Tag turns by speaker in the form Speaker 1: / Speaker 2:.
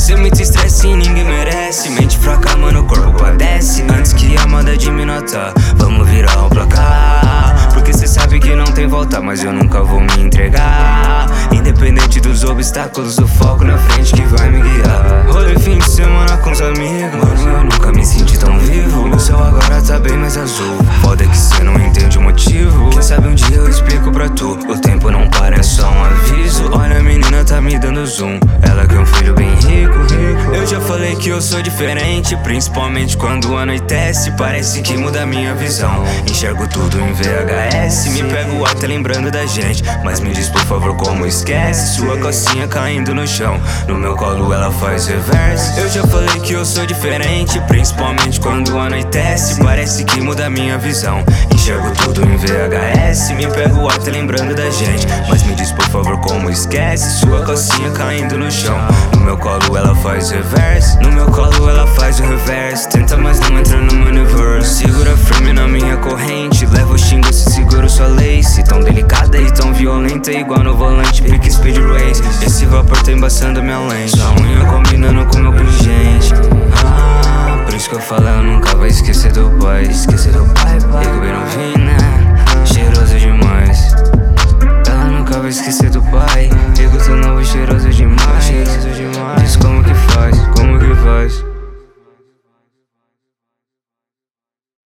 Speaker 1: Cê muito estresse e ninguém merece. Mente fraca, mano, o corpo padece. Antes que a moda de me notar, vamos virar o placar. Porque cê sabe que não tem volta, mas eu nunca vou me entregar. Independente dos obstáculos, o foco na frente que vai me guiar. Rolê fim de semana com os amigos, mano, eu nunca me senti tão vivo. O céu agora tá bem mais azul. Foda que cê não entende o motivo. Quem sabe um dia eu explico pra tu. O tempo não para, é só um aviso. Olha a menina tá me dando zoom. Ela quer um filho bem rico. Eu já falei que eu sou diferente, principalmente quando anoitece. Parece que muda minha visão. Enxergo tudo em VHS. Me pego até lembrando da gente. Mas me diz por favor como esquece. Sua calcinha caindo no chão, no meu colo ela faz reverse. Eu já falei que eu sou diferente, principalmente quando anoitece. Parece que muda minha visão. Enxergo tudo em VHS. Me pego até lembrando da gente. Mas me diz por favor como esquece. Sua calcinha caindo no chão, no meu colo ela faz reverse. No meu colo ela faz o reverse. Tenta mas não entra no meu universo. Segura firme na minha corrente. Leva o xingo se seguro sua lace. Tão delicada e tão violenta, igual no volante pique speed race. Esse vapor tá embaçando minha lente. Sua unha combinando com meu pingente. Por isso que eu falo, eu nunca vou esquecer do pai.